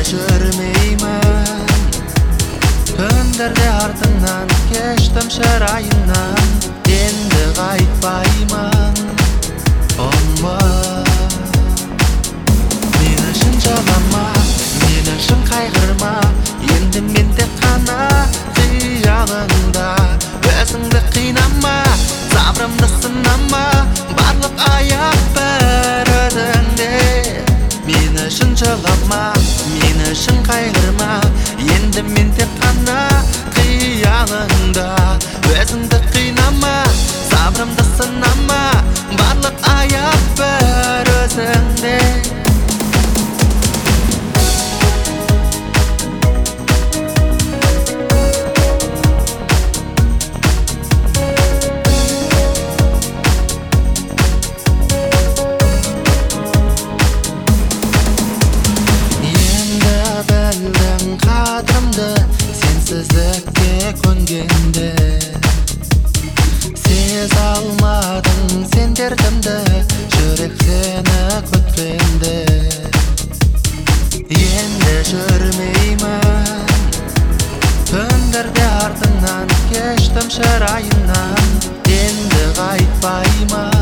жүрмеймін. Түндерде артыңнан кештім шырайыңнан, енді қайтпаймын. Мен үшін жылама, мен үшін қайғырма, енді мен тек қана қиялыңда. Өзіңді қинама, сабырымды сынама, барлық аяқ бір өзіңде. Мен үшін жылама, мен үшін қайғырма, енді мен тек қана қиялыңда. Өзіңді қинама, сабырымды сынама, барлық аяқ бір өзіңде. Сенсіздікке көнгенде сезе алмадың сен дертімді, жүрек сені күткенде. Енді жүрмеймін, түндерде артыңнан кештім шырайыңнан, енді қайтпаймын.